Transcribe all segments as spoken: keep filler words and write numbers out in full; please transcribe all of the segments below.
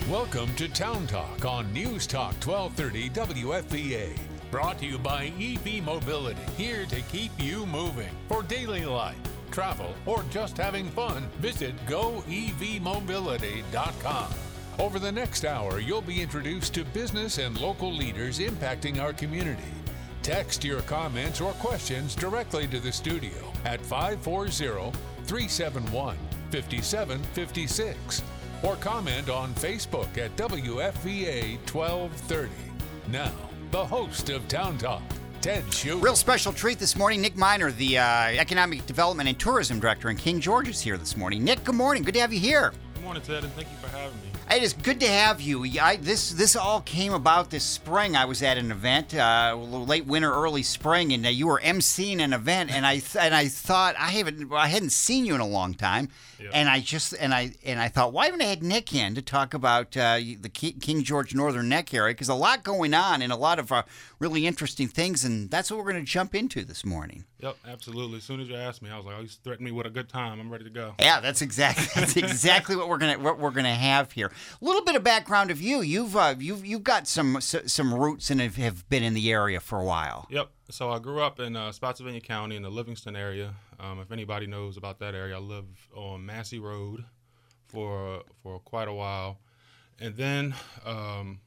Welcome to Town Talk on News Talk twelve thirty W F V A. Brought to you by E V Mobility, here to keep you moving. For daily life, travel, or just having fun, visit go e v mobility dot com. Over the next hour, you'll be introduced to business and local leaders impacting our community. Text your comments or questions directly to the studio at five four zero, three seven one, five seven five six or comment on Facebook at W F V A twelve thirty. Now, the host of Town Talk, Ted Schuger. Real special treat this morning. Nick Miner, the uh, Economic Development and Tourism Director in King George, is here this morning. Nick, good morning. Good to have you here. Good morning, Ted, and thank you for having me. It is good to have you. I, this this all came about this spring. I was at an event, uh, late winter, early spring, and uh, you were emceeing an event, and I th- and I thought I haven't I hadn't seen you in a long time, yep. and I just and I and I thought, why haven't I had Nick in to talk about uh, the King George Northern Neck area? Because a lot going on and a lot of uh, really interesting things, and that's what we're going to jump into this morning. Yep, absolutely. As soon as you asked me, I was like, "Oh, you threatened me with a good time. I'm ready to go." Yeah, that's exactly that's exactly what we're gonna what we're gonna have here. A little bit of background of you. You've uh, you've you've got some some roots and have been in the area for a while. Yep. So I grew up in uh, Spotsylvania County in the Livingston area. Um, if anybody knows about that area, I lived on Massey Road for for quite a while, and then um,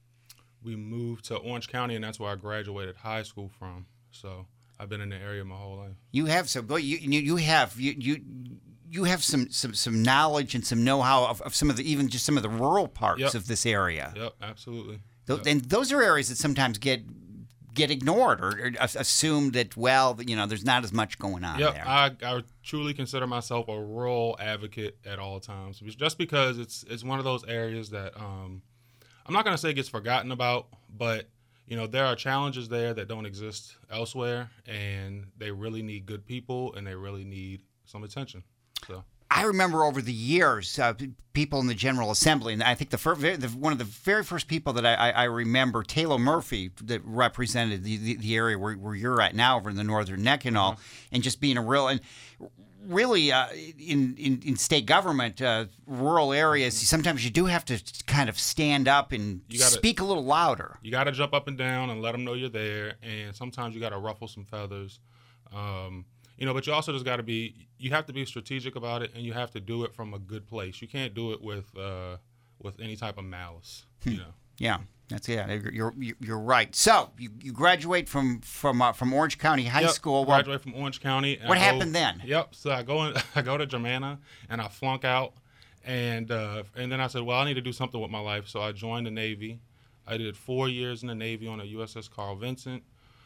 we moved to Orange County, and that's where I graduated high school from. So I've been in the area my whole life. You have some, but you you, you have you you. You have some, some, some knowledge and some know-how of, of some of the even just some of the rural parts yep. of this area. Yep, absolutely. Th- yep. And those are areas that sometimes get get ignored or, or assumed that, well, you know, there's not as much going on yep. there. I, I truly consider myself a rural advocate at all times, just because it's it's one of those areas that um, I'm not going to say gets forgotten about, but you know, there are challenges there that don't exist elsewhere, and they really need good people, and they really need some attention. So. I remember over the years, uh, people in the General Assembly, and I think the, fir- the one of the very first people that I, I, I remember, Taylor Murphy, that represented the, the, the area where, where you're at now, over in the Northern Neck and all, mm-hmm. and just being a real and really uh, in, in in state government, uh, rural areas, mm-hmm. sometimes you do have to kind of stand up and you gotta, speak a little louder. You got to jump up and down and let them know you're there, and sometimes you got to ruffle some feathers. Um, You know, but you also just got to be, you have to be strategic about it, and you have to do it from a good place. You can't do it with uh, with any type of malice, you know. Yeah, that's yeah. You're you're, you're right. So you, you graduate from from uh, from Orange County High yep, School. Well, graduate from Orange County. What I happened go, then? Yep. So I go in, I go to Germanna, and I flunk out, and uh, and then I said, well, I need to do something with my life. So I joined the Navy. I did four years in the Navy on a U S S Carl Vinson.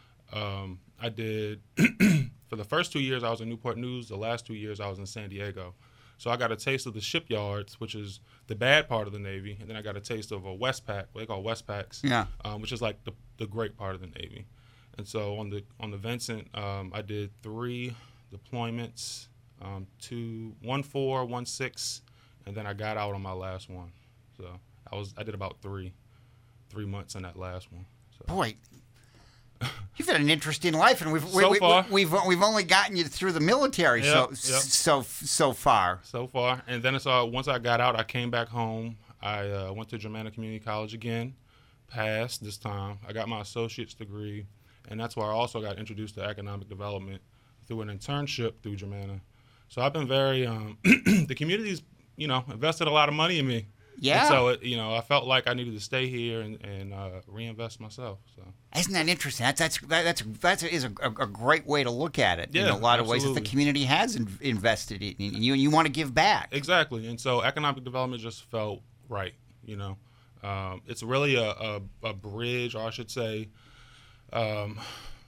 Um, I did. For the first two years, I was in Newport News. The last two years, I was in San Diego. So I got a taste of the shipyards, which is the bad part of the Navy, and then I got a taste of a Westpac, what they call Westpacs, yeah. um, which is like the, the great part of the Navy. And so on the on the Vincent, um, I did three deployments, um, two, one four, one six, and then I got out on my last one. So I was I did about three, three months in that last one. So. Boy. You've had an interesting life, and we've so we, far. We, we've we've only gotten you through the military yep, so yep. so so far. So far, and then it's uh, once I got out, I came back home. I uh, went to Germanna Community College again, passed this time. I got my associate's degree, and that's where I also got introduced to economic development through an internship through Germanna. So I've been very um, the community's you know invested a lot of money in me. Yeah. And so, it, you know, I felt like I needed to stay here and, and uh, reinvest myself. So. Isn't that interesting? That's that's that's that's is a, a great way to look at it. Yeah, in a lot absolutely. of ways that the community has in, invested in you, and you want to give back. Exactly. And so, economic development just felt right. You know, um, it's really a, a a bridge, or I should say, um,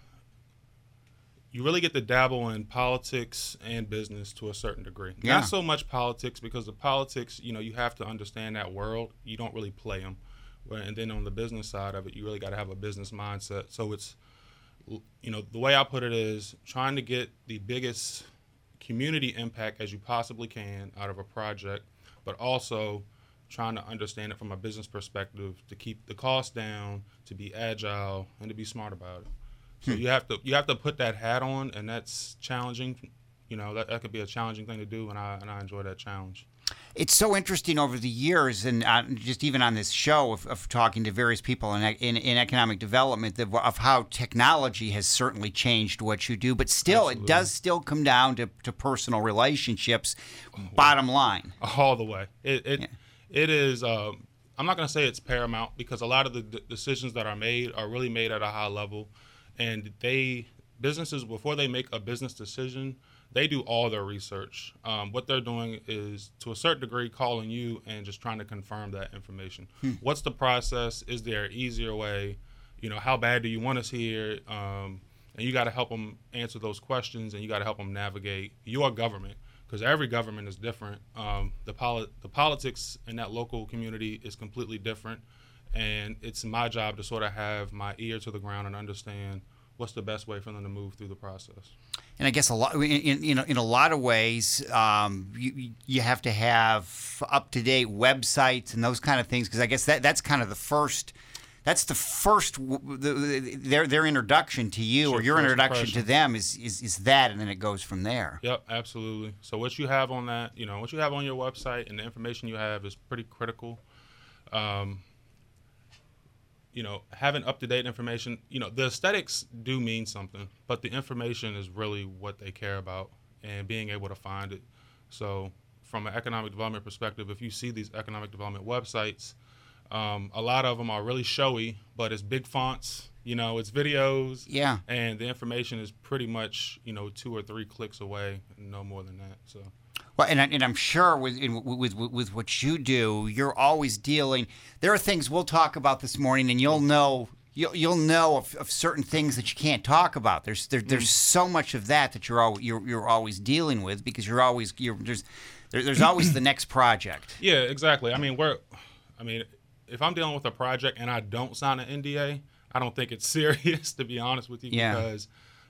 you really get to dabble in politics and business to a certain degree. Yeah. Not so much politics, because the politics, you know, you have to understand that world. You don't really play them. And then on the business side of it, you really got to have a business mindset. So it's, you know, the way I put it is trying to get the biggest community impact as you possibly can out of a project, but also trying to understand it from a business perspective to keep the cost down, to be agile, and to be smart about it. So you have to you have to put that hat on, and that's challenging. You know, that, that could be a challenging thing to do, and I and I enjoy that challenge. It's so interesting over the years, and uh, just even on this show of, of talking to various people in, in, in economic development, of, of how technology has certainly changed what you do, but still, Absolutely. It does still come down to, to personal relationships, bottom line. All the way. It it, Yeah. it is, um, I'm not going to say it's paramount, because a lot of the d- decisions that are made are really made at a high level, and they, businesses, before they make a business decision, they do all their research. Um, what they're doing is, to a certain degree, calling you and just trying to confirm that information. Hmm. What's the process? Is there an easier way? You know, how bad do you want us here? Um, and you got to help them answer those questions, and you got to help them navigate your government, because every government is different. Um, the, poli- the politics in that local community is completely different, and it's my job to sort of have my ear to the ground and understand what's the best way for them to move through the process. And I guess a lot, in in, in a lot of ways, um, you you have to have up to date websites and those kind of things, because I guess that that's kind of the first, that's the first the, their their introduction to you, Sure, or your first introduction impression. to them is, is is that, and then it goes from there. Yep, absolutely. So what you have on that, you know, what you have on your website and the information you have is pretty critical. Um, you know, having up-to-date information, you know, the aesthetics do mean something, but the information is really what they care about, and being able to find it. So from an economic development perspective, if you see these economic development websites, um, a lot of them are really showy, but it's big fonts, you know, it's videos. Yeah. And the information is pretty much, you know, two or three clicks away, no more than that. So. Well, and, I, and I'm sure with, in, with with with what you do, you're always dealing. There are things we'll talk about this morning, and you'll know you'll you'll know of, of certain things that you can't talk about. There's there, there's so much of that that you're al- you're you're always dealing with, because you're always you're there's there, there's always the next project. Yeah, exactly. I mean, we're, I mean, if I'm dealing with a project and I don't sign an N D A, I don't think it's serious, to be honest with you, Yeah. because.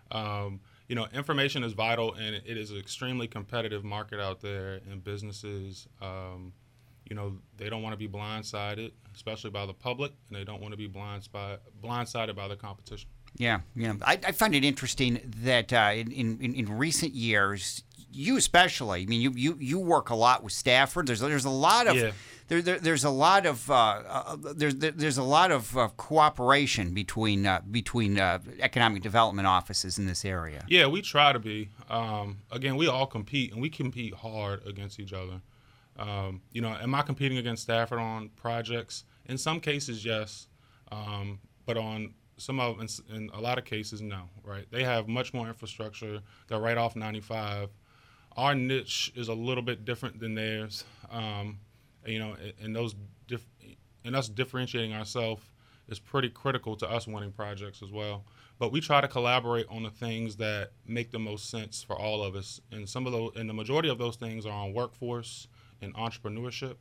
Um, You know, information is vital, and it is an extremely competitive market out there, and businesses, um, you know, they don't want to be blindsided, especially by the public, and they don't want to be blind spy, blindsided by the competition. Yeah, yeah. I, I find it interesting that uh, in, in in recent years, you especially, I mean, you, you, you work a lot with Stafford. There's there's a lot of Yeah. there, there there's a lot of uh, uh, there's there, there's a lot of uh, cooperation between uh, between uh, economic development offices in this area. Yeah, we try to be. Um, again, we all compete, and we compete hard against each other. Um, you know, am I competing against Stafford on projects? In some cases, yes, um, but on some of in, in a lot of cases, no. Right? They have much more infrastructure. They're right off ninety-five. Our niche is a little bit different than theirs. Um, you know, and those dif- and us differentiating ourselves is pretty critical to us winning projects as well. But we try to collaborate on the things that make the most sense for all of us. And some of those, and the majority of those things are on workforce and entrepreneurship.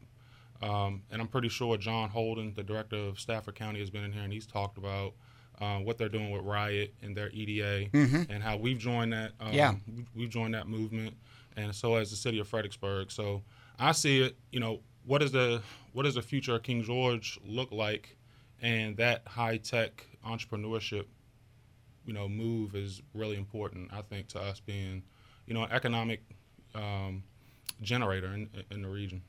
Um, and I'm pretty sure John Holden, the director of Stafford County, has been in here, and he's talked about uh, what they're doing with Riot and their E D A, Mm-hmm. and how we've joined that. Um, Yeah. we've joined that movement, and so has the city of Fredericksburg. So I see it. You know, what is the what does the future of King George look like? And that high tech entrepreneurship, you know, move is really important, I think, to us being, you know, an economic um, generator in, in the region.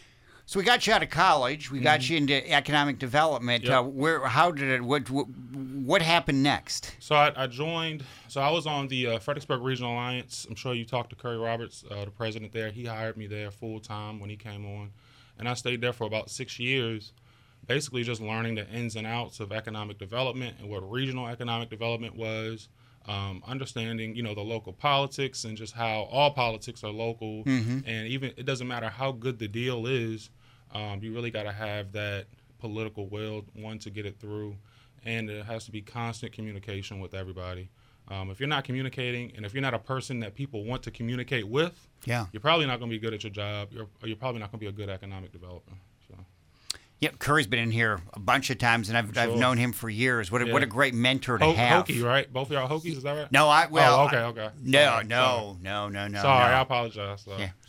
So we got you out of college. We got you into economic development. Yep. Uh, where? How did it? What? What, what happened next? So I, I joined. So I was on the uh, Fredericksburg Regional Alliance. I'm sure you talked to Curry Roberts, uh, the president there. He hired me there full time when he came on, and I stayed there for about six years, basically just learning the ins and outs of economic development and what regional economic development was. Um, understanding, you know, the local politics and just how all politics are local, Mm-hmm. and even it doesn't matter how good the deal is. Um, you really got to have that political will, one, to get it through, and it has to be constant communication with everybody. Um, if you're not communicating, and if you're not a person that people want to communicate with, Yeah. you're probably not going to be good at your job. You're, or you're probably not going to be a good economic developer. So. Yep, Curry's been in here a bunch of times, and I've, I've Sure. known him for years. What a, Yeah. what a great mentor to Ho- have. Hokie, right? Both of y'all Hokies, is that right? No, I well. Oh, okay, I- okay. no, Sorry, no, no, no, no. Sorry, no. I apologize. So. Yeah.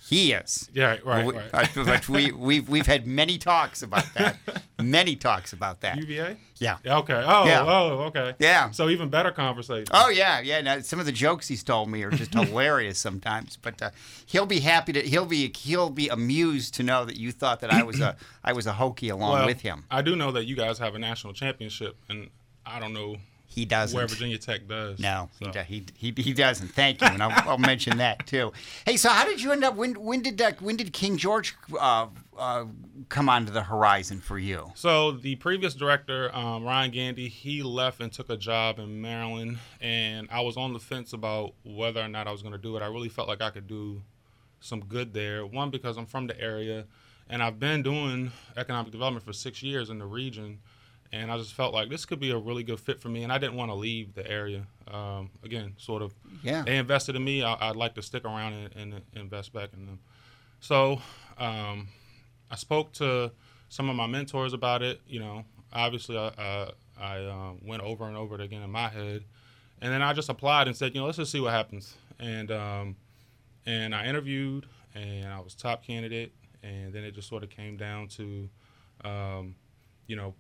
He is. Yeah, right, we, right. uh, but we, we've, we've had many talks about that. Many talks about that. U V A? Yeah. Okay. Oh, Yeah. oh, okay. Yeah. So even better conversation. Oh, yeah, yeah. Now, some of the jokes he's told me are just hilarious sometimes. But uh, he'll be happy to, he'll be he'll be amused to know that you thought that I was a I was a hokey along well, with him. I do know that you guys have a national championship, and I don't know He doesn't. where Virginia Tech does. No, so. he, do- he he he doesn't. Thank you, and I'll, I'll mention that too. Hey, so how did you end up? When when did uh, when did King George uh, uh, come onto the horizon for you? So the previous director, um, Ryan Gandy, he left and took a job in Maryland, and I was on the fence about whether or not I was going to do it. I really felt like I could do some good there. One, because I'm from the area, and I've been doing economic development for six years in the region. And I just felt like this could be a really good fit for me, and I didn't want to leave the area. Um, again, sort of, Yeah. they invested in me. I, I'd like to stick around and, and invest back in them. So um, I spoke to some of my mentors about it. You know, obviously I, I, I um, went over and over it again in my head, and then I just applied and said, you know, let's just see what happens. And um, and I interviewed, and I was top candidate, and then it just sort of came down to, um, you know.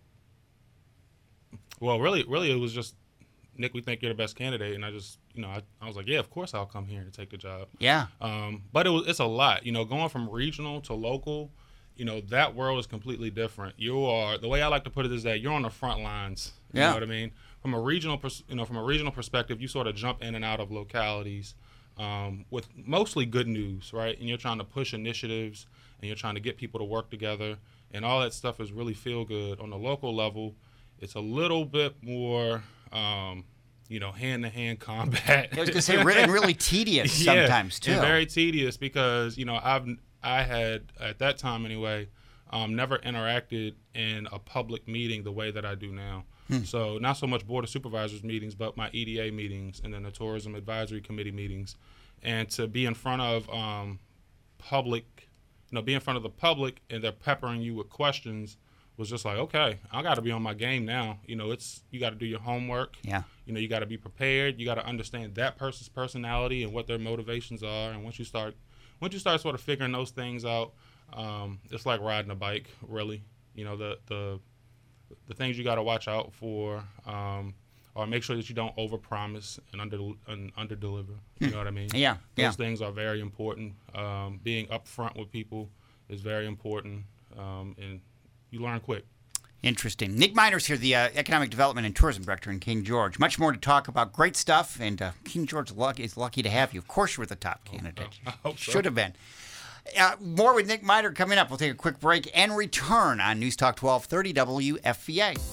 Well, really, really, it was just, Nick, we think you're the best candidate, and I just, you know, I, I was like, yeah, of course I'll come here and take the job. Yeah. Um, but it was, it's a lot, you know, going from regional to local, you know, that world is completely different. You are, the way I like to put it is that you're on the front lines. You Yeah. know what I mean? From a regional, pers- you know, from a regional perspective, you sort of jump in and out of localities um, with mostly good news, right? And you're trying to push initiatives, and you're trying to get people to work together, and all that stuff is really feel good. On the local level, it's a little bit more, um, you know, hand-to-hand combat. I was gonna say really, really tedious Yeah, sometimes too. and very tedious because you know I've I had at that time anyway, um, never interacted in a public meeting the way that I do now. Hmm. So not so much board of supervisors meetings, but my E D A meetings and then the tourism advisory committee meetings, and to be in front of um, public, you know, be in front of the public and they're peppering you with questions. Was just like, okay, I got to be on my game now. You know, it's you got to do your homework. Yeah. You know, you got to be prepared. You got to understand that person's personality and what their motivations are. And once you start, once you start sort of figuring those things out, um, it's like riding a bike, really. You know, the the the things you got to watch out for, um, or make sure that you don't overpromise and under and underdeliver. You know what I mean? Yeah. Those Yeah. things are very important. Um, being upfront with people is very important, um, and you learn quick. Interesting. Nick Miner's here, the uh, Economic Development and Tourism Director in King George. Much more to talk about. Great stuff, and uh, King George luck- is lucky to have you. Of course, you were the top candidate. I hope so. Should have been. Uh, more with Nick Miner coming up. We'll take a quick break and return on News Talk twelve thirty W F V A.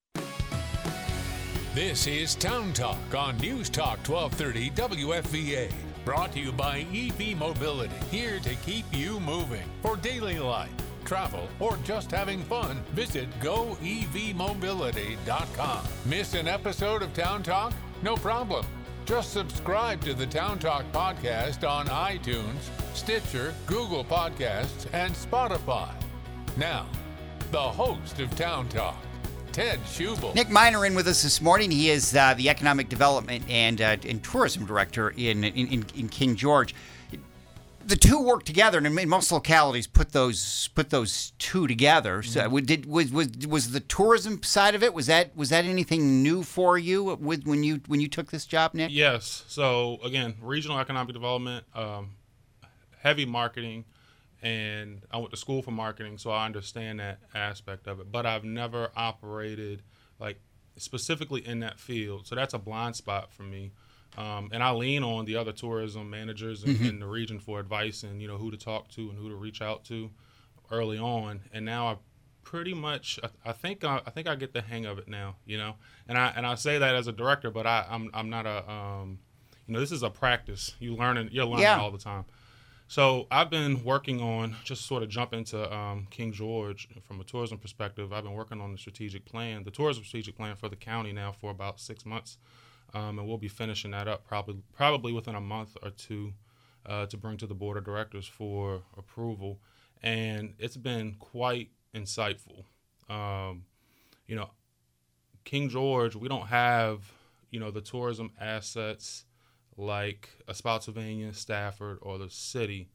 This is Town Talk on News Talk twelve thirty W F V A. Brought to you by E V Mobility, here to keep you moving. For daily life, travel, or just having fun, visit go e v mobility dot com. Miss an episode of Town Talk? No problem. Just subscribe to the Town Talk podcast on iTunes, Stitcher, Google Podcasts, and Spotify. Now, the host of Town Talk, Ted Schubel. Nick Miner in with us this morning. He is uh, the Economic Development and, uh, and Tourism Director in, in, in, in King George. The two work together, and in most localities put those put those two together. So, mm-hmm. did was, was was the tourism side of it? Was that was that anything new for you with when you when you took this job, Nick? Yes. So again, regional economic development, um, heavy marketing, and I went to school for marketing, so I understand that aspect of it. But I've never operated like specifically in that field, so that's a blind spot for me. Um, and I lean on the other tourism managers in, mm-hmm. in the region for advice and, you know, who to talk to and who to reach out to early on. And now I pretty much, I, I think I, I think I get the hang of it now, you know. And I and I say that as a director, but I, I'm I'm not a, um, you know, this is a practice. You learning, you're learning yeah. all the time. So I've been working on, just sort of jump into um, King George from a tourism perspective. I've been working on the strategic plan, the tourism strategic plan for the county now for about six months. Um, and we'll be finishing that up probably probably within a month or two uh, to bring to the board of directors for approval. And it's been quite insightful. Um, you know, King George, we don't have, you know, the tourism assets like a Spotsylvania, Stafford, or the city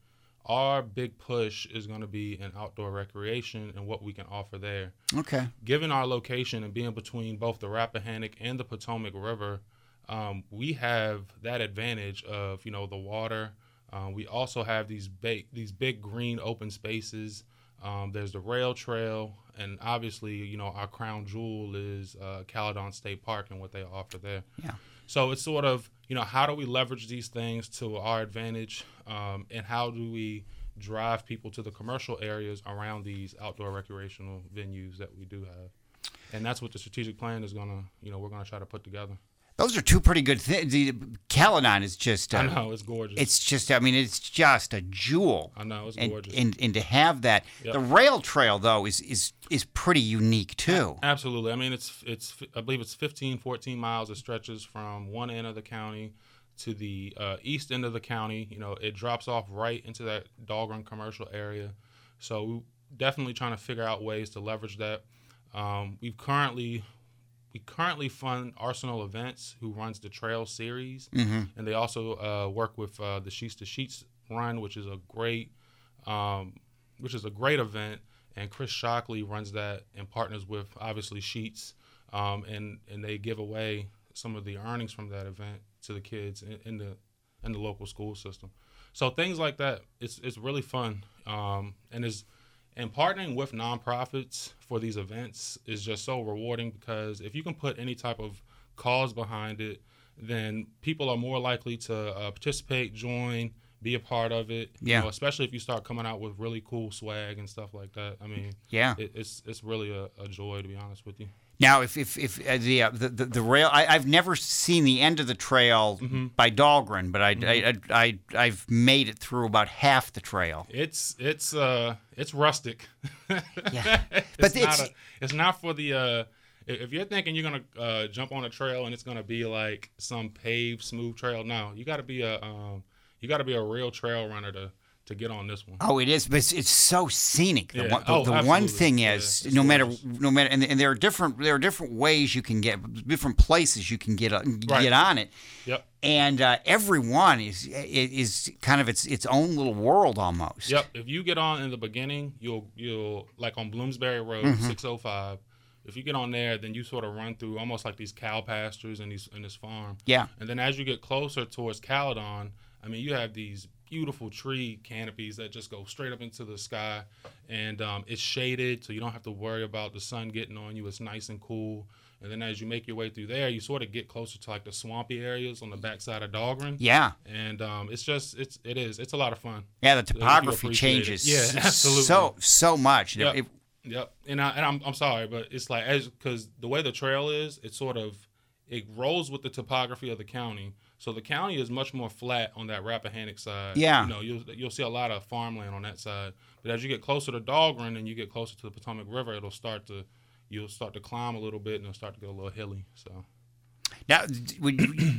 our big push is going to be in outdoor recreation and what we can offer there. Okay. Given our location and being between both the Rappahannock and the Potomac River, um, we have that advantage of, you know, the water. Um, we also have these big, these big green open spaces. Um, there's the rail trail, and obviously, you know, our crown jewel is uh, Caledon State Park and what they offer there. Yeah. So it's sort of, you know, how do we leverage these things to our advantage, um, and how do we drive people to the commercial areas around these outdoor recreational venues that we do have? And that's what the strategic plan is going to, you know, we're going to try to put together. Those are two pretty good things. The Caledon is just. Uh, I know, it's gorgeous. It's just, I mean, it's just a jewel. I know, it's and, gorgeous. And, and to have that. Yep. The rail trail, though, is is is pretty unique, too. Absolutely. I mean, it's, it's I believe it's fifteen, fourteen miles. It stretches from one end of the county to the uh, east end of the county. You know, it drops off right into that Dahlgren commercial area. So we're definitely trying to figure out ways to leverage that. Um, we've currently... We currently fund Arsenal Events, who runs the Trail Series, mm-hmm. and they also uh, work with uh, the Sheets to Sheets run, which is a great, um, which is a great event. And Chris Shockley runs that and partners with obviously Sheets, um, and and they give away some of the earnings from that event to the kids in, in the in the local school system. So things like that, it's it's really fun, um, and is. And partnering with nonprofits for these events is just so rewarding, because if you can put any type of cause behind it, then people are more likely to uh, participate, join, be a part of it. Yeah. You know, especially if you start coming out with really cool swag and stuff like that. I mean, yeah, it, it's it's really a, a joy, to be honest with you. Now, if if if uh, the, uh, the the the rail, I, I've never seen the end of the trail mm-hmm. by Dahlgren, but I, mm-hmm. I I I've made it through about half the trail. It's it's uh it's rustic. Yeah, it's but not it's a, it's not for the. Uh, if you're thinking you're gonna uh, jump on a trail and it's gonna be like some paved smooth trail, no, you got to be a um you got to be a real trail runner to. to get on this one. Oh, it is, but it's, it's so scenic. The, yeah. one, the, oh, the one thing is, yeah, no matter, gorgeous. no matter, and, and there are different, there are different ways you can get, different places you can get, uh, right. get on it. Yep. And uh, every one is is kind of its its own little world almost. Yep. If you get on in the beginning, you'll you'll like on Bloomsbury Road, mm-hmm. six oh five. If you get on there, then you sort of run through almost like these cow pastures and these in this farm. Yeah. And then as you get closer towards Caledon, I mean, you have these beautiful tree canopies that just go straight up into the sky, and um, it's shaded, so you don't have to worry about the sun getting on you. It's nice and cool. And then as you make your way through there, you sort of get closer to like the swampy areas on the backside of Dahlgren. Yeah. And um, it's just it's it is it's a lot of fun. Yeah, the topography changes. Yeah, absolutely. So so much. Yep. It, Yep, and I and I'm I'm sorry, but it's like as because the way the trail is, it's sort of it rolls with the topography of the county. So the county is much more flat on that Rappahannock side. Yeah, you know you'll you'll see a lot of farmland on that side. But as you get closer to Dahlgren and you get closer to the Potomac River, it'll start to you'll start to climb a little bit and it'll start to get a little hilly. So now, would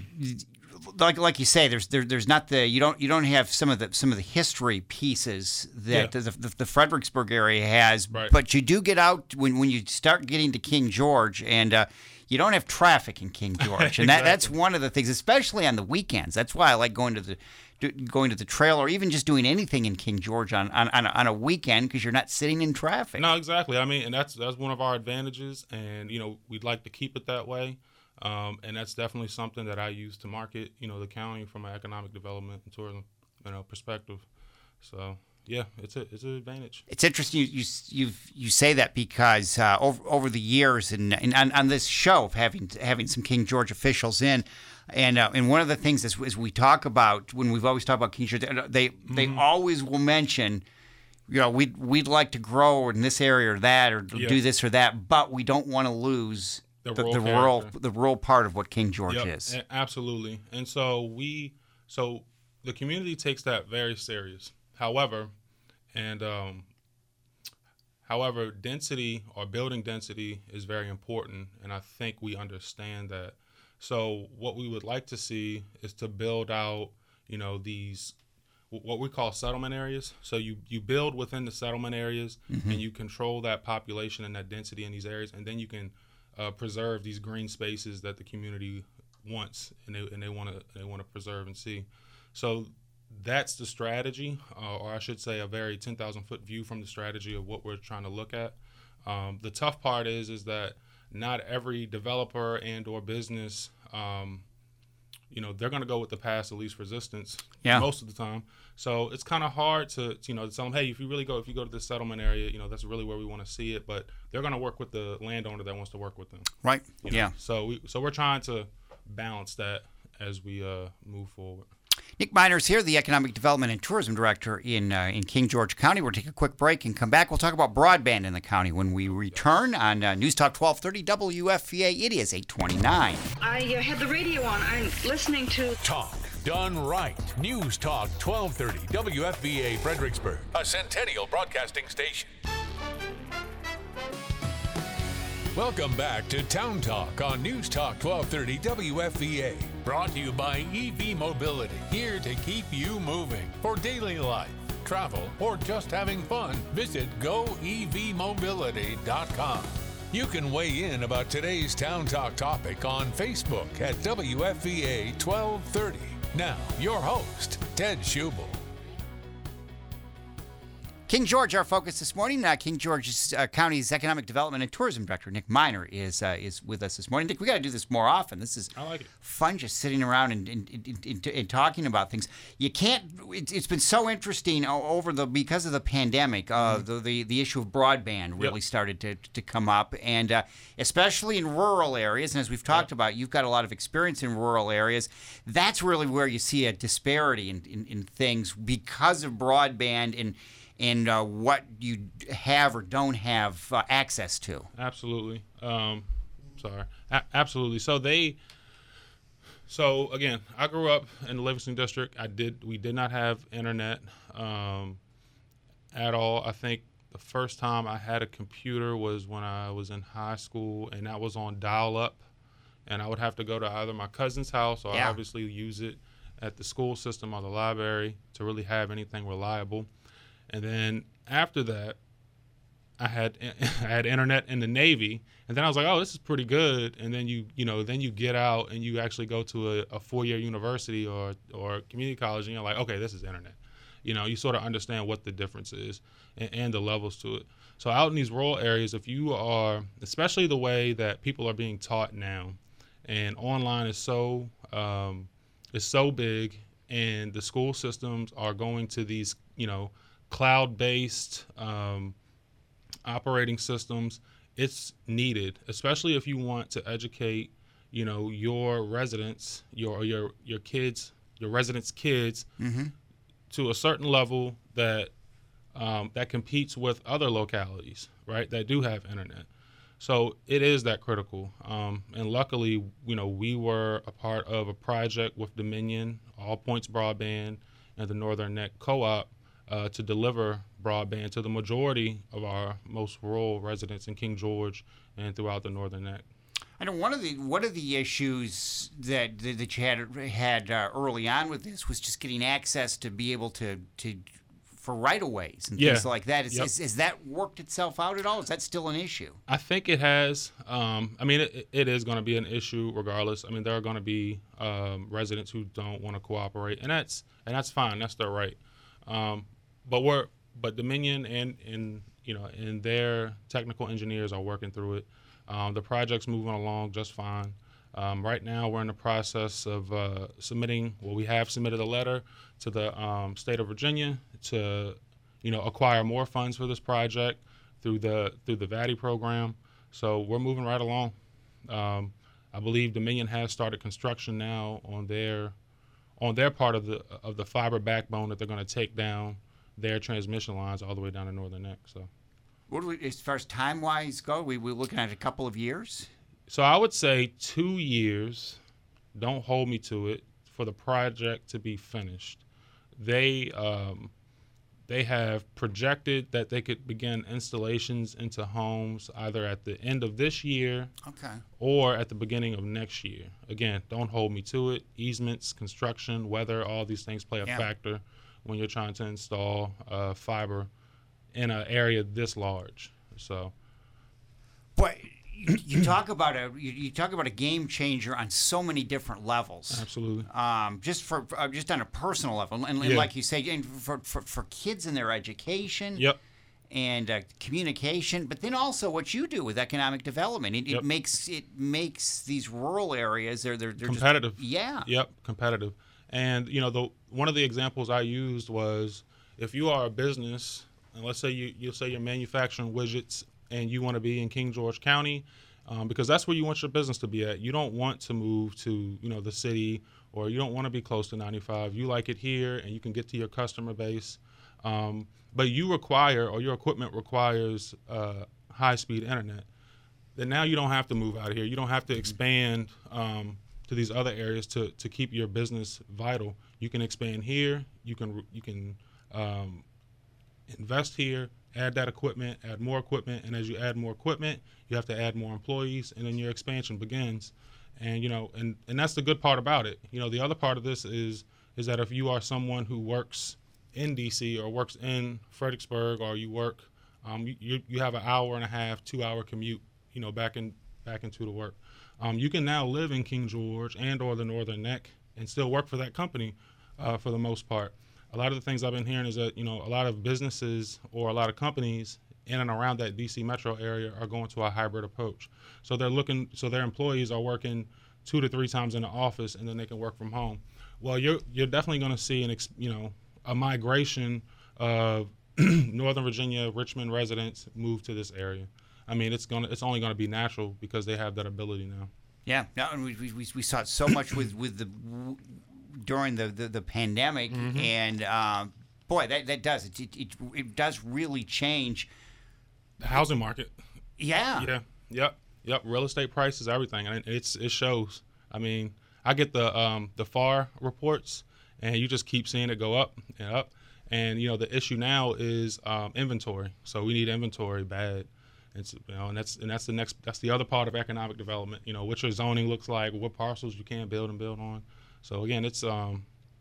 like like you say, there's there, there's not the you don't you don't have some of the some of the history pieces that Yeah. the, the, the Fredericksburg area has, Right. but you do get out when when you start getting to King George, and uh, you don't have traffic in King George, and that, that's one of the things, especially on the weekends. That's why I like going to the do, going to the trail, or even just doing anything in King George on on, on, a, on a weekend, because you're not sitting in traffic. no, exactly. I mean, and that's that's one of our advantages, and you know we'd like to keep it that way. Um, and that's definitely something that I use to market, you know, the county from an economic development and tourism, you know, perspective. So yeah, it's a it's an advantage. It's interesting you you you, you say that, because uh, over over the years and, and on, on this show of having having some King George officials in, and uh, and one of the things as, as we talk about when we've always talked about King George, they they mm-hmm. always will mention, you know, we'd we'd like to grow in this area or that, or yeah. do this or that, but we don't want to lose the, the, rural, the rural the rural part of what King George yep, is. Absolutely. And so we so the community takes that very serious. However, and um, however, density or building density is very important, and I think we understand that. So what we would like to see is to build out, you know, these what we call settlement areas. So you, you build within the settlement areas, mm-hmm. and you control that population and that density in these areas, and then you can uh, preserve these green spaces that the community wants and they and they want to they want to preserve and see. So that's the strategy, uh, or I should say a very ten thousand foot view from the strategy of what we're trying to look at. Um, the tough part is is that not every developer and or business, um, you know, they're going to go with the path of least resistance yeah. most of the time. So it's kind of hard to, you know, to tell them, hey, if you really go, if you go to this settlement area, you know, that's really where we want to see it. But they're going to work with the landowner that wants to work with them. Right. You know? Yeah. So we, so we're trying to balance that as we uh, move forward. Nick Miners here, the Economic Development and Tourism Director in uh, in King George County. We'll take a quick break and come back. We'll talk about broadband in the county when we return on uh, News Talk twelve thirty W F V A. It is eight twenty-nine. I uh, had the radio on. I'm listening to Talk done right. News Talk twelve thirty W F V A Fredericksburg, a Centennial Broadcasting station. Welcome back to Town Talk on News Talk twelve thirty W F V A. Brought to you by E V Mobility, here to keep you moving. For daily life, travel, or just having fun, visit go e v mobility dot com. You can weigh in about today's Town Talk topic on Facebook at W F V A twelve thirty. Now, your host, Ted Schubel. King George, our focus this morning. Uh, King George uh, County's Economic Development and Tourism Director, Nick Miner, is uh, is with us this morning. Nick, we got to do this more often. This is I like it. fun, just sitting around and, and, and, and, and talking about things. You can't. It, it's been so interesting over the because of the pandemic. Uh, mm-hmm. the, the the issue of broadband really yep. started to to come up, and uh, especially in rural areas. And as we've talked yep. about, you've got a lot of experience in rural areas. That's really where you see a disparity in in, in things because of broadband and. and uh, what you have or don't have uh, access to. Absolutely. Um, sorry. A- absolutely. So they, so again, I grew up in the Livingston district. I did, we did not have internet um, at all. I think the first time I had a computer was when I was in high school, and that was on dial-up. And I would have to go to either my cousin's house or yeah. obviously use it at the school system or the library to really have anything reliable. And then after that, I had I had internet in the Navy, and then I was like, oh, this is pretty good. And then you you know then you get out and you actually go to a, a four-year university or or community college, and you're like, okay, this is internet. You know, you sort of understand what the difference is and, and the levels to it. So out in these rural areas, if you are, especially the way that people are being taught now, and online is so um, is so big, and the school systems are going to these you know. cloud-based um, operating systems, it's needed, especially if you want to educate, you know, your residents, your your your kids, your residents' kids, mm-hmm. to a certain level that um, that competes with other localities, right? That do have internet. So it is that critical. Um, and luckily, you know, we were a part of a project with Dominion, All Points Broadband, and the Northern Neck Co-op. Uh, to deliver broadband to the majority of our most rural residents in King George and throughout the Northern Neck. I know one of the one of the issues that that you had had uh, early on with this was just getting access to be able to to for right-of-ways and yeah. things like that. Is, yep. is, is that worked itself out at all? Is that still an issue? I think it has. Um, I mean, it, it is going to be an issue regardless. I mean, there are going to be um, residents who don't want to cooperate, and that's and that's fine. That's their right. Um, But we're but Dominion and, and you know and their technical engineers are working through it. Um, the project's moving along just fine. Um, right now, we're in the process of uh, submitting. Well, we have submitted a letter to the um, state of Virginia to you know acquire more funds for this project through the through the V A D I program. So we're moving right along. Um, I believe Dominion has started construction now on their on their part of the of the fiber backbone that they're going to take down their transmission lines all the way down to Northern Neck. So, what do we, as far as time wise go, we we looking at a couple of years. So I would say two years. Don't hold me to it for the project to be finished. They um, they have projected that they could begin installations into homes either at the end of this year, okay, or at the beginning of next year. Again, don't hold me to it. Easements, construction, weather, all these things play a yeah. factor when you're trying to install uh, fiber in an area this large. So, but you, you talk about a you, you talk about a game changer on so many different levels. Absolutely. Um, just for uh, just on a personal level, and, and Yeah. like you say, and for, for for kids and their education. Yep. And uh, communication, but then also what you do with economic development. It, Yep. it makes it makes these rural areas they're they're, they're Competitive. Just, yeah. Yep. Competitive. And you know, the one of the examples I used was if you are a business, and let's say you you say you're manufacturing widgets, and you want to be in King George County, um, because that's where you want your business to be at. You don't want to move to you know the city, or you don't want to be close to ninety-five. You like it here, and you can get to your customer base. Um, but you require, or your equipment requires, uh, high-speed internet. Then now you don't have to move out of here. You don't have to expand um, to these other areas to, to keep your business vital. You can expand here. You can you can um, invest here, add that equipment, add more equipment, and as you add more equipment, you have to add more employees, and then your expansion begins. And you know, and, and that's the good part about it. You know, the other part of this is is that if you are someone who works in D C or works in Fredericksburg, or you work, um, you you have an hour and a half, two hour commute, you know, back in back into the work. Um, you can now live in King George and or the Northern Neck and still work for that company, uh, for the most part. A lot of the things I've been hearing is that you know a lot of businesses or a lot of companies in and around that D C metro area are going to a hybrid approach. So they're looking, so their employees are working two to three times in the office, and then they can work from home. Well, you're you're definitely going to see an ex, you know. a migration of Northern Virginia, Richmond residents move to this area. I mean, it's gonna, it's only going to be natural because they have that ability now. Yeah, no, and we, we we saw it so much with with the during the the, the pandemic, Mm-hmm. and um, boy, that that does it, it it it does really change. The housing market. Yeah, Yeah. Yep. Yep. Real estate prices, everything, and it's it shows. I mean, I get the um, the F A R reports, and you just keep seeing it go up and up. And you know, the issue now is um, inventory. So we need inventory bad. It's, you know, and that's and that's the next that's the other part of economic development. You know, what your zoning looks like, what parcels you can build and build on. So again, it's um,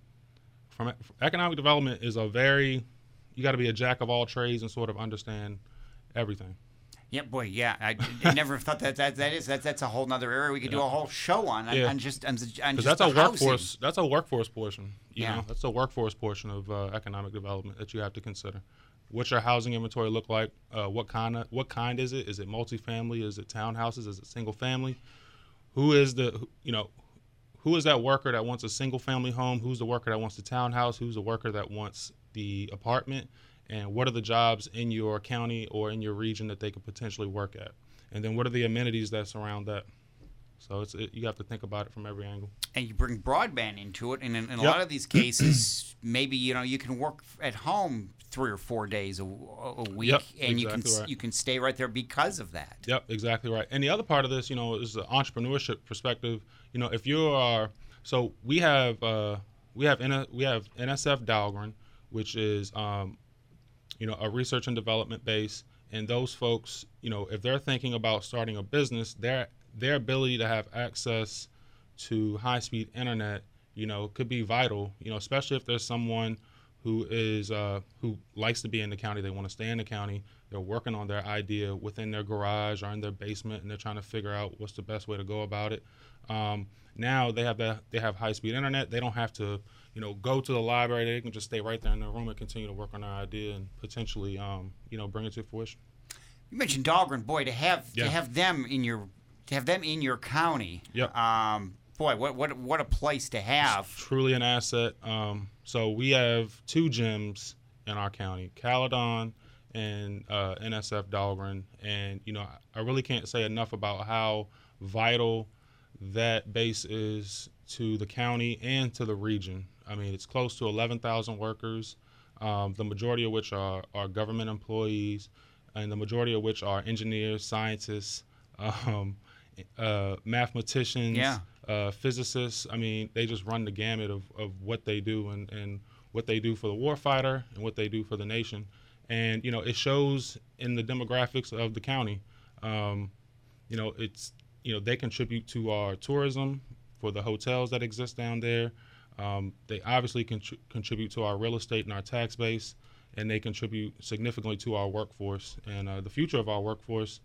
from economic development is a very, you got to be a jack of all trades and sort of understand everything. Yeah, boy, yeah. I, I never thought that that that is that that's a whole nother area we could do a whole show on on, Yeah. on just on, on just Because that's a the housing. workforce. That's a workforce portion. You Yeah. know, that's a workforce portion of uh, economic development that you have to consider. What's your housing inventory look like? Uh, what kind of what kind is it? Is it multifamily? Is it townhouses? Is it single family? Who is the who- you know who is that worker that wants a single family home? Who's the worker that wants the townhouse? Who's the worker that wants the apartment? And what are the jobs in your county or in your region that they could potentially work at? And then what are the amenities that surround that? So it's it, you have to think about it from every angle. And you bring broadband into it, and in, in a Yep. lot of these cases, maybe you know you can work at home three or four days a, a week, Yep, and you can exactly right. you can stay right there because of that. Yep, exactly right. And the other part of this, you know, is the entrepreneurship perspective. You know, if you are, so we have uh, we have N- we have N S F Dahlgren, which is um, you know a research and development base, and those folks, you know, if they're thinking about starting a business, their their ability to have access to high-speed internet, you know, could be vital. You know, especially if there's someone who is uh, who likes to be in the county, they want to stay in the county. They're working on their idea within their garage or in their basement, and they're trying to figure out what's the best way to go about it. Um, now they have that they have high-speed internet. They don't have to, you know, go to the library. They can just stay right there in their room and continue to work on their idea and potentially, um, you know, bring it to fruition. You mentioned Dahlgren, boy, to have Yeah. to have them in your to have them in your county. Yep. Um, boy, what what what a place to have. Truly an asset. Um, so we have two gyms in our county, Caledon and uh, N S F Dahlgren. And, you know, I really can't say enough about how vital that base is to the county and to the region. I mean, it's close to eleven thousand workers, um, the majority of which are, are government employees, and the majority of which are engineers, scientists, um, uh, mathematicians, Yeah. uh, physicists. I mean, they just run the gamut of, of what they do and, and what they do for the warfighter and what they do for the nation. And, you know, it shows in the demographics of the county. Um, you know, it's, you know, they contribute to our tourism for the hotels that exist down there. Um, they obviously contr- contribute to our real estate and our tax base, and they contribute significantly to our workforce. And uh, the future of our workforce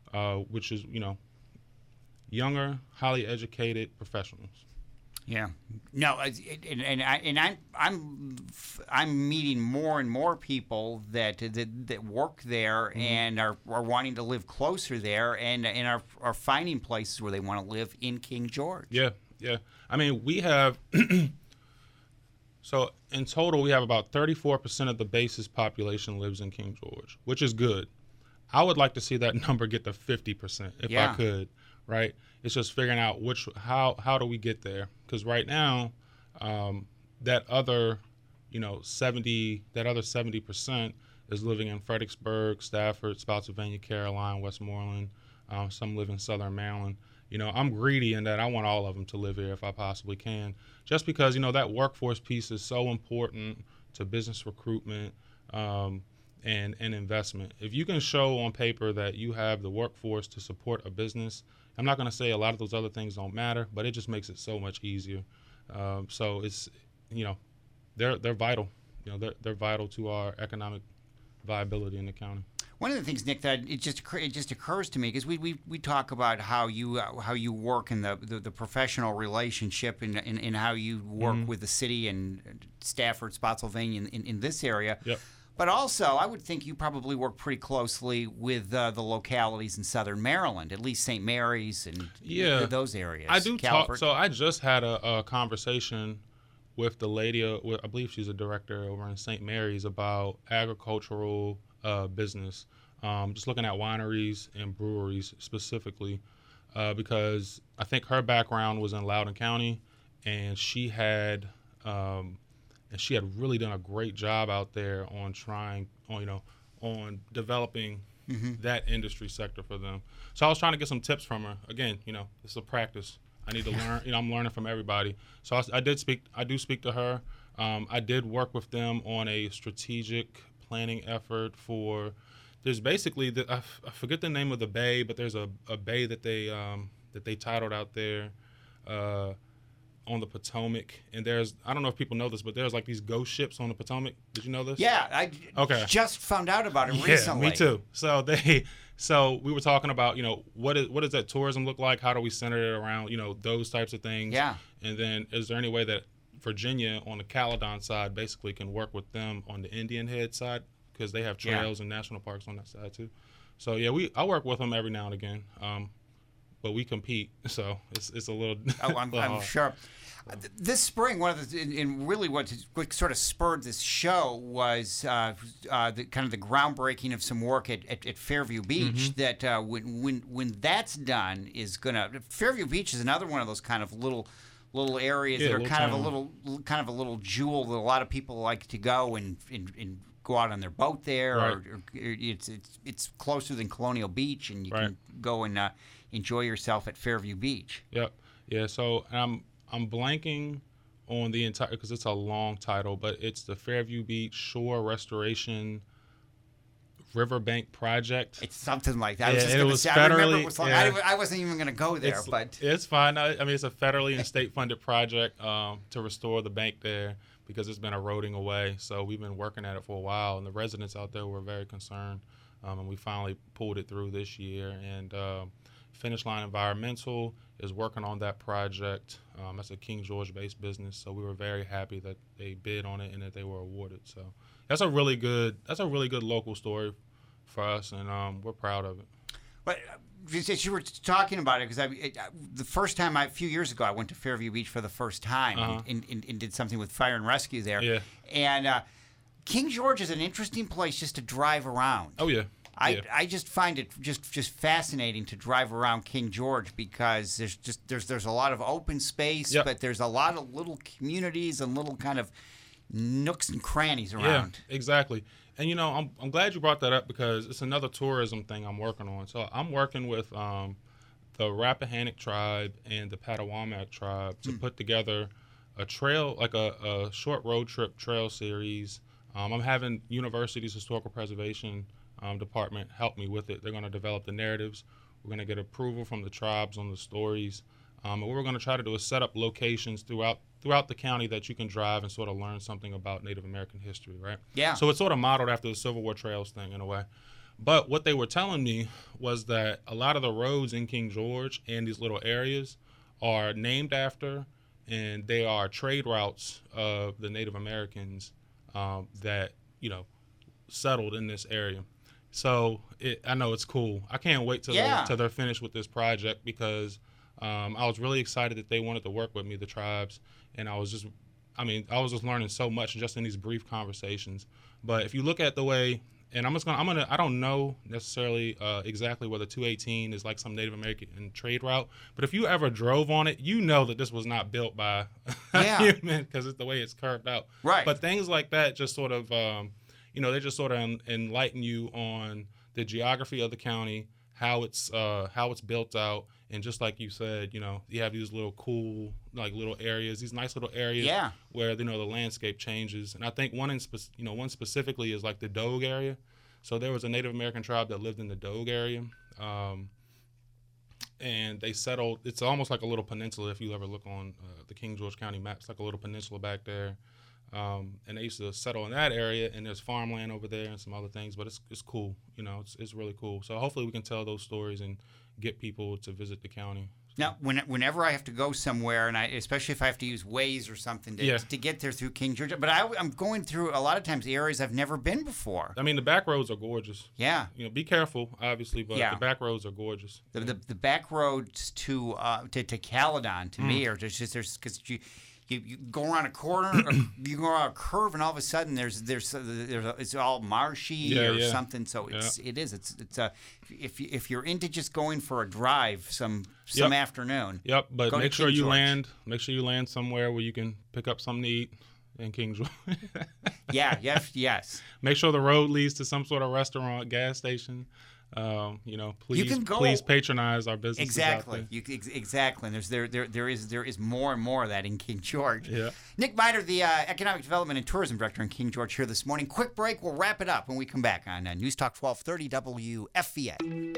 uh, which is, you know, younger, highly educated professionals. Yeah, no, and, and I and I'm I'm I'm meeting more and more people that that, that work there mm-hmm. and are, are wanting to live closer there, and and are are finding places where they want to live in King George. Yeah, yeah. I mean, we have so in total we have about thirty-four percent of the base's population lives in King George, which is good. I would like to see that number get to fifty percent if yeah. I could. Right? It's just figuring out which how how do we get there? Because right now, um, that other, you know, seventy that other seventy percent is living in Fredericksburg, Stafford, Spotsylvania, Caroline, Westmoreland. Um, some live in Southern Maryland. You know, I'm greedy in that I want all of them to live here if I possibly can. Just because, you know, that workforce piece is so important to business recruitment um, and and investment. If you can show on paper that you have the workforce to support a business, I'm not going to say a lot of those other things don't matter, but it just makes it so much easier. Um, so it's, you know, they're they're vital. You know, they're they're vital to our economic viability in the county. One of the things, Nick, that it just it just occurs to me because we, we we talk about how you uh, how you work in the, the, the professional relationship and, and, and how you work mm-hmm. with the city and Stafford, Spotsylvania in, in, in this area. Yep. But also, I would think you probably work pretty closely with uh, the localities in Southern Maryland, at least Saint Mary's and yeah, those areas. I do Calvert. talk. So I just had a, a conversation with the lady, uh, with, I believe she's a director over in Saint Mary's, about agricultural uh, business. Um, just looking at wineries and breweries specifically, uh, because I think her background was in Loudoun County, and she had. Um, And she had really done a great job out there on trying, on, you know, on developing mm-hmm. that industry sector for them. So I was trying to get some tips from her. Again, you know, it's a practice. I need to learn. You know, I'm learning from everybody. So I, I did speak. I do speak to her. Um, I did work with them on a strategic planning effort for. There's basically the, I, f- I forget the name of the bay, but there's a, a bay that they um, that they titled out there. Uh, on the Potomac, and there's I don't know if people know this, but there's like these ghost ships on the Potomac. Did you know this? Yeah, I okay. just found out about it yeah, recently. Me too. So they, so we were talking about, you know, what is what does that tourism look like? How do we center it around, you know, those types of things? Yeah. And then is there any way that Virginia on the Caledon side basically can work with them on the Indian Head side, because they have trails yeah. and national parks on that side too. So yeah, we I work with them every now and again. Um, But we compete, so it's it's a little. Oh, I'm, I'm sure. Uh, this spring, one of the and, and really what, what sort of spurred this show was uh, uh, the kind of the groundbreaking of some work at, at, at Fairview Beach. Mm-hmm. That uh, when when when that's done is gonna. Fairview Beach is another one of those kind of little little areas yeah, that are kind town. of a little kind of a little jewel that a lot of people like to go and and. and go out on their boat there, right. or, or it's it's it's closer than Colonial Beach, and you right. can go and uh, enjoy yourself at Fairview Beach. Yep, yeah. So I'm I'm blanking on the entire because it's a long title, but it's the Fairview Beach Shore Restoration Riverbank Project. It's something like that. Yeah, I was just it gonna was say, federally. I remember it was long. Yeah. I, I wasn't even going to go there, it's, but it's fine. I, I mean, it's a federally and state-funded project um, to restore the bank there, because it's been eroding away. So we've been working at it for a while, and the residents out there were very concerned, um, and we finally pulled it through this year. And uh, Finish Line Environmental is working on that project. Um, that's a King George-based business, so we were very happy that they bid on it and that they were awarded. So that's a really good that's a really good local story for us, and um, we're proud of it. But as you were talking about it, because I, it, the first time, I, a few years ago, I went to Fairview Beach for the first time uh-huh. and, and, and did something with fire and rescue there. Yeah. And uh, King George is an interesting place just to drive around. Oh, yeah. I, yeah. I just find it just, just fascinating to drive around King George, because there's just there's there's a lot of open space, yep. but there's a lot of little communities and little kind of nooks and crannies around. Yeah, exactly. And, you know, I'm I'm glad you brought that up, because it's another tourism thing I'm working on. So I'm working with um, the Rappahannock tribe and the Patawamak tribe to mm. put together a trail, like a, a short road trip trail series. Um, I'm having University's Historical Preservation um, Department help me with it. They're going to develop the narratives. We're going to get approval from the tribes on the stories. Um, and what we're going to try to do is set up locations throughout throughout the county that you can drive and sort of learn something about Native American history, right? Yeah. So it's sort of modeled after the Civil War Trails thing in a way. But what they were telling me was that a lot of the roads in King George and these little areas are named after, and they are trade routes of the Native Americans um, that, you know, settled in this area. So it, I know it's cool. I can't wait till, Yeah. they're, till they're finished with this project, because um, I was really excited that they wanted to work with me, the tribes, and I was just, I mean, I was just learning so much just in these brief conversations. But if you look at the way, and I'm just gonna, I'm gonna, I don't know necessarily uh, exactly whether two eighteen is like some Native American trade route, but if you ever drove on it, you know that this was not built by Yeah. a human, because it's the way it's curved out. Right. But things like that just sort of, um, you know, they just sort of en- enlighten you on the geography of the county, how it's uh, how it's built out, and just like you said, you know, you have these little cool, like little areas, these nice little areas Yeah. where, you know, the landscape changes. And I think one in spe- you know one specifically is like the Dogue area. So there was a Native American tribe that lived in the Dogue area, um, and they settled. It's almost like a little peninsula if you ever look on uh, the King George County map. It's like a little peninsula back there. Um, and they used to settle in that area, and there's farmland over there and some other things, but it's it's cool, you know, it's it's really cool. So hopefully we can tell those stories and get people to visit the county. Now, when, whenever I have to go somewhere, and I, especially if I have to use Waze or something to, Yeah. to get there through King George, but I, I'm going through a lot of times areas I've never been before. I mean, the back roads are gorgeous. Yeah. You know, be careful, obviously, but Yeah. the back roads are gorgeous. The, the, the back roads to uh, to, to Caledon, to Mm. me, are just, just there's because you, you you go around a corner, or you go around a curve, and all of a sudden there's there's, there's a, it's all marshy Yeah, or yeah. something. So it's it is it's it's a if you, if you're into just going for a drive some some Yep. afternoon. Yep, but Go to make sure King you George. land. Make sure you land somewhere where you can pick up something to eat in King George. Yeah. Yes. Yes. Make sure the road leads to some sort of restaurant, gas station. Um, you know, please, can go- please patronize our businesses. Exactly. Out You, ex- exactly. And there's there, there there is there is more and more of that in King George. Yeah. Nick Miner, the uh, Economic Development and Tourism Director in King George, here this morning. Quick break. We'll wrap it up when we come back on uh, News Talk twelve thirty W F V A.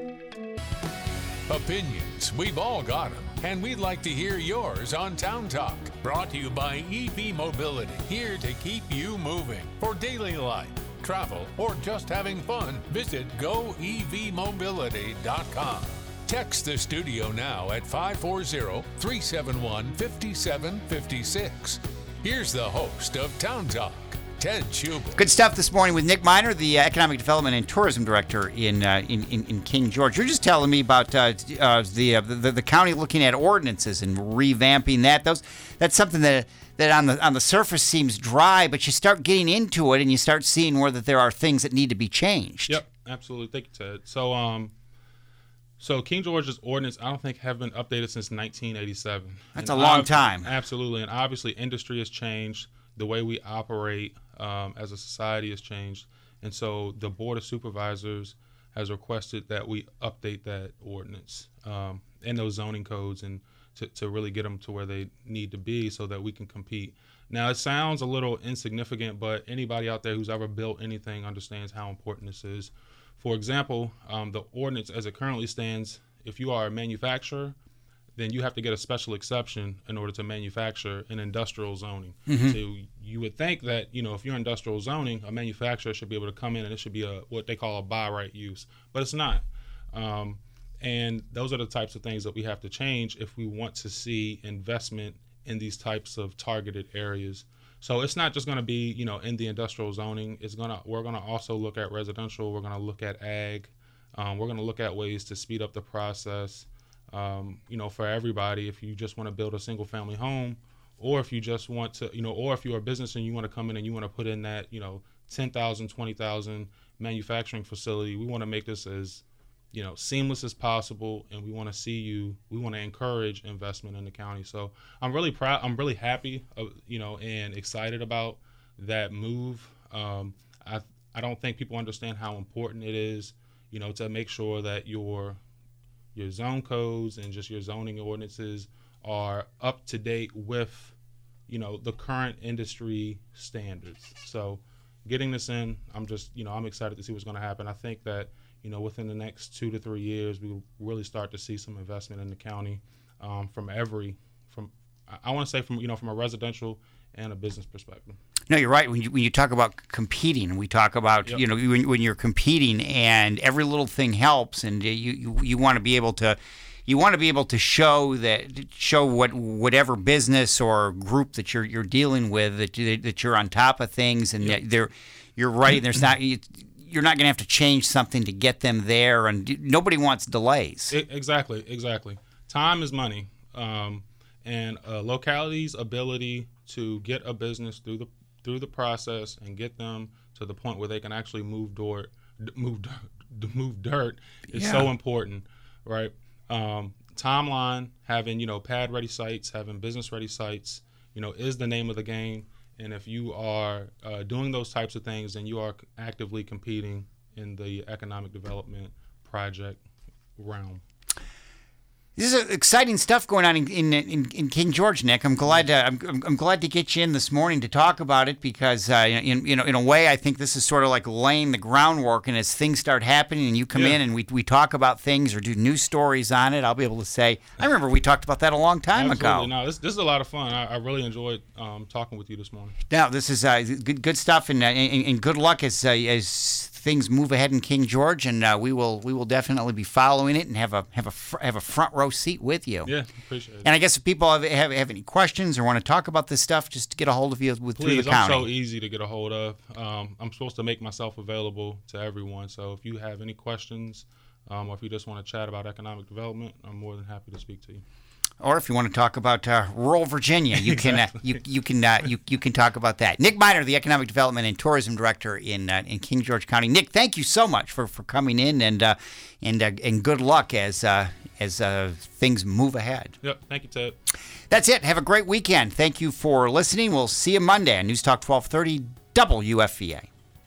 Opinions, we've all got them, and we'd like to hear yours on Town Talk. Brought to you by E V Mobility, here to keep you moving. For daily life, travel, or just having fun, visit go e v mobility dot com. Text the studio now at five four zero, three seven one, five seven five six. Here's the host of Town Talk, Ted Schubel. Good stuff this morning with Nick Miner, the uh, Economic Development and Tourism Director in uh, in, in, in King George. You're just telling me about uh, uh, the, uh, the the county looking at ordinances and revamping that. Those that's something that that on the on the surface seems dry, but you start getting into it and you start seeing where that there are things that need to be changed. Yep, absolutely. Thank you, Ted. So, um, so King George's ordinance, I don't think have been updated since nineteen eighty-seven. That's And a long ob- time. Absolutely, and obviously industry has changed. The way we operate um, as a society has changed, and so the Board of Supervisors has requested that we update that ordinance um, and those zoning codes, and to, to really get them to where they need to be so that we can compete. Now, it sounds a little insignificant, but anybody out there who's ever built anything understands how important this is. For example, um, the ordinance as it currently stands, if you are a manufacturer, then you have to get a special exception in order to manufacture in industrial zoning. So you would think that, you know, if you're industrial zoning, a manufacturer should be able to come in and it should be a what they call a by right use, but it's not. Um, and those are the types of things that we have to change if we want to see investment in these types of targeted areas. So it's not just going to be, you know, in the industrial zoning. It's gonna we're going to also look at residential. We're going to look at ag. Um, we're going to look at ways to speed up the process. Um, you know, for everybody, if you just want to build a single family home, or if you just want to, you know, or if you're a business and you want to come in and you want to put in that, you know, ten thousand, twenty thousand manufacturing facility, we want to make this as, you know, seamless as possible, and we want to see you, we want to encourage investment in the county. So I'm really proud, I'm really happy, uh, you know, and excited about that move. Um, I, I don't think people understand how important it is, you know, to make sure that your, your zone codes and just your zoning ordinances are up to date with, you know, the current industry standards. So getting this in, I'm just, you know, I'm excited to see what's going to happen. I think that, you know, within the next two to three years, we will really start to see some investment in the county um, from every, from I want to say from, you know, from a residential and a business perspective. No, you're right. When you when you talk about competing, we talk about Yep. you know when, when you're competing and every little thing helps, and you you, you want to be able to you want to be able to show that show what whatever business or group that you're you're dealing with that you, that you're on top of things, and Yep. that they're you're right. There's not you, you're not going to have to change something to get them there, and nobody wants delays. E- exactly, exactly. Time is money, um, and a locality's ability to get a business through the through the process and get them to the point where they can actually move dirt, move dirt, move dirt is so Yeah. important, right? Um, timeline, having you know pad ready sites, having business ready sites, you know, is the name of the game. And if you are uh, doing those types of things, then you are actively competing in the economic development project realm. This is exciting stuff going on in, in in in King George, Nick. I'm glad to, I'm, I'm I'm glad to get you in this morning to talk about it because uh, in you know in a way I think this is sort of like laying the groundwork, and as things start happening and you come Yeah. in and we we talk about things or do news stories on it, I'll be able to say I remember we talked about that a long time Absolutely. ago. No, this, this is a lot of fun. I, I really enjoyed um, talking with you this morning. Now this is uh, good good stuff, and uh, and, and good luck as uh, as things move ahead in King George, and uh, we will we will definitely be following it and have a have a fr- have a front row seat with you. Yeah, appreciate it. And I guess if people have, have, have any questions or want to talk about this stuff, just to get a hold of you with, through Please, the I'm county. so easy to get a hold of. Um, I'm supposed to make myself available to everyone. So if you have any questions um, or if you just want to chat about economic development, I'm more than happy to speak to you. Or if you want to talk about uh, rural Virginia, you can uh, you you can uh, you you can talk about that. Nick Miner, the Economic Development and Tourism Director in uh, in King George County. Nick, thank you so much for, for coming in, and uh, and uh, and good luck as uh, as uh, things move ahead. Yep. Thank you, Ted. That's it. Have a great weekend. Thank you for listening. We'll see you Monday on News Talk twelve thirty W F V A.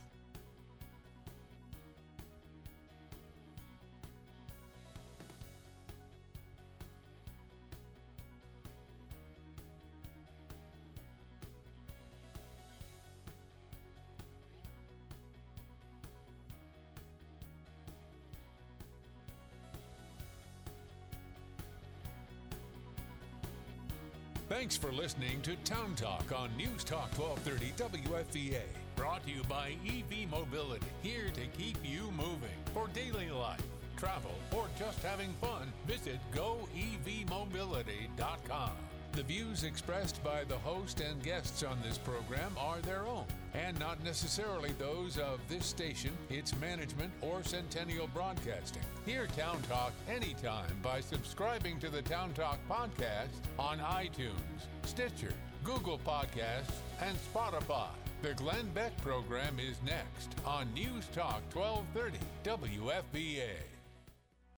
Thanks for listening to Town Talk on News Talk twelve thirty W F V A. Brought to you by E V Mobility, here to keep you moving. For daily life, travel, or just having fun, visit go e v mobility dot com. The views expressed by the host and guests on this program are their own, and not necessarily those of this station, its management, or Centennial Broadcasting. Hear Town Talk anytime by subscribing to the Town Talk podcast on iTunes, Stitcher, Google Podcasts, and Spotify. The Glenn Beck program is next on News Talk twelve thirty W F V A.